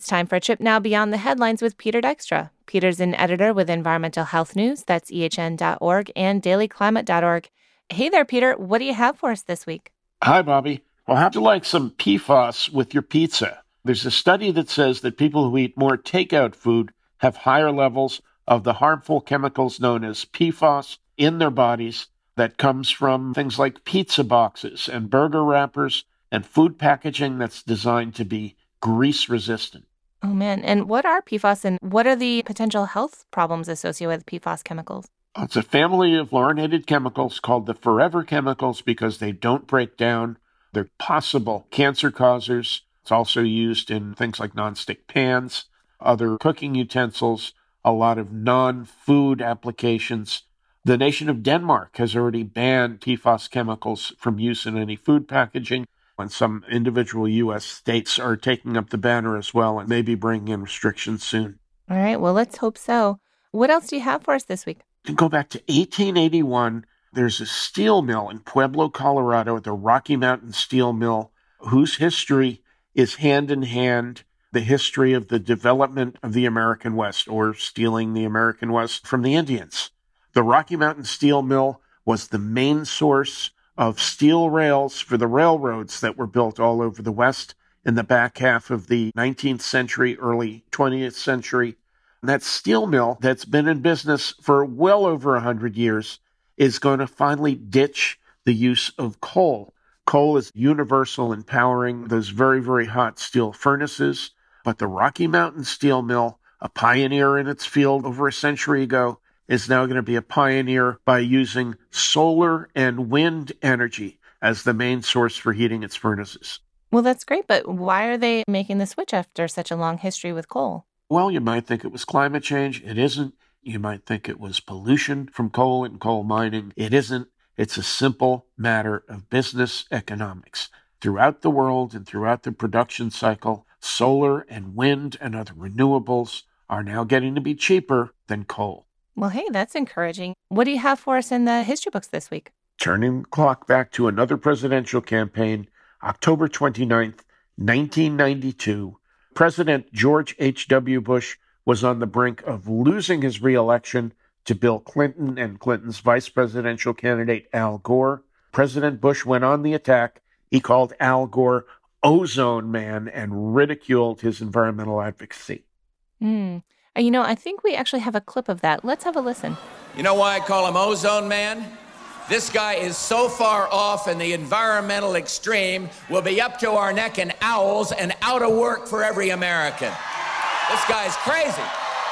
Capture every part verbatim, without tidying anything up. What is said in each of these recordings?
It's time for a trip now beyond the headlines with Peter Dykstra. Peter's an editor with Environmental Health News, that's E H N dot org, and daily climate dot org. Hey there, Peter. What do you have for us this week? Hi, Bobby. Well, how'd you like some P FAS with your pizza? There's a study that says that people who eat more takeout food have higher levels of the harmful chemicals known as P FAS in their bodies that comes from things like pizza boxes and burger wrappers and food packaging that's designed to be grease resistant. Oh, man. And what are P FAS and what are the potential health problems associated with P FAS chemicals? It's a family of fluorinated chemicals called the forever chemicals because they don't break down. They're possible cancer causers. It's also used in things like nonstick pans, other cooking utensils, a lot of non-food applications. The nation of Denmark has already banned P FAS chemicals from use in any food packaging, and some individual U S states are taking up the banner as well and maybe bringing in restrictions soon. All right, well, let's hope so. What else do you have for us this week? To go back to eighteen eighty-one, there's a steel mill in Pueblo, Colorado, the Rocky Mountain Steel Mill, whose history is hand in hand the history of the development of the American West, or stealing the American West from the Indians. The Rocky Mountain Steel Mill was the main source of steel rails for the railroads that were built all over the West in the back half of the nineteenth century, early twentieth century. And that steel mill that's been in business for well over one hundred years is going to finally ditch the use of coal. Coal is universal in powering those very, very hot steel furnaces. But the Rocky Mountain Steel Mill, a pioneer in its field over a century ago, is now going to be a pioneer by using solar and wind energy as the main source for heating its furnaces. Well, that's great, but why are they making the switch after such a long history with coal? Well, you might think it was climate change. It isn't. You might think it was pollution from coal and coal mining. It isn't. It's a simple matter of business economics. Throughout the world and throughout the production cycle, solar and wind and other renewables are now getting to be cheaper than coal. Well, hey, that's encouraging. What do you have for us in the history books this week? Turning the clock back to another presidential campaign, October twenty-ninth, nineteen ninety-two, President George H W. Bush was on the brink of losing his reelection to Bill Clinton and Clinton's vice presidential candidate, Al Gore. President Bush went on the attack. He called Al Gore Ozone Man and ridiculed his environmental advocacy. Hmm. You know, I think we actually have a clip of that. Let's have a listen. You know why I call him Ozone Man? This guy is so far off in the environmental extreme, we'll be up to our neck in owls and out of work for every American. This guy's crazy.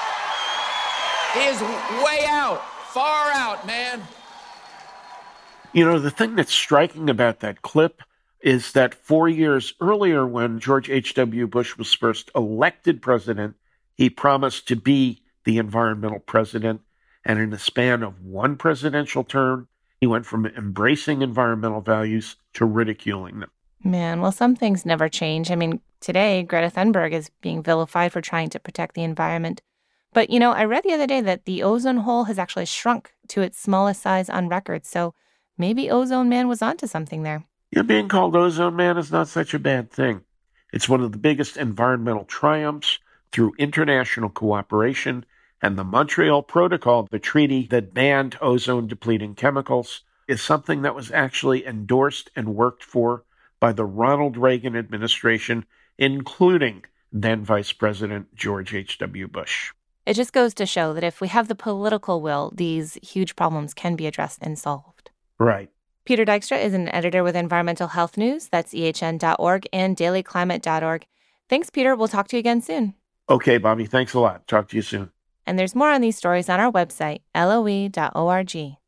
He is way out, far out, man. You know, the thing that's striking about that clip is that four years earlier, when George H W. Bush was first elected president, he promised to be the environmental president. And in the span of one presidential term, he went from embracing environmental values to ridiculing them. Man, well, some things never change. I mean, today, Greta Thunberg is being vilified for trying to protect the environment. But, you know, I read the other day that the ozone hole has actually shrunk to its smallest size on record. So maybe Ozone Man was onto something there. Yeah, being called Ozone Man is not such a bad thing. It's one of the biggest environmental triumphs through international cooperation, and the Montreal Protocol, the treaty that banned ozone-depleting chemicals, is something that was actually endorsed and worked for by the Ronald Reagan administration, including then Vice President George H W. Bush. It just goes to show that if we have the political will, these huge problems can be addressed and solved. Right. Peter Dykstra is an editor with Environmental Health News, that's E H N dot org, and daily climate dot org. Thanks, Peter. We'll talk to you again soon. Okay, Bobby. Thanks a lot. Talk to you soon. And there's more on these stories on our website, L O E dot org.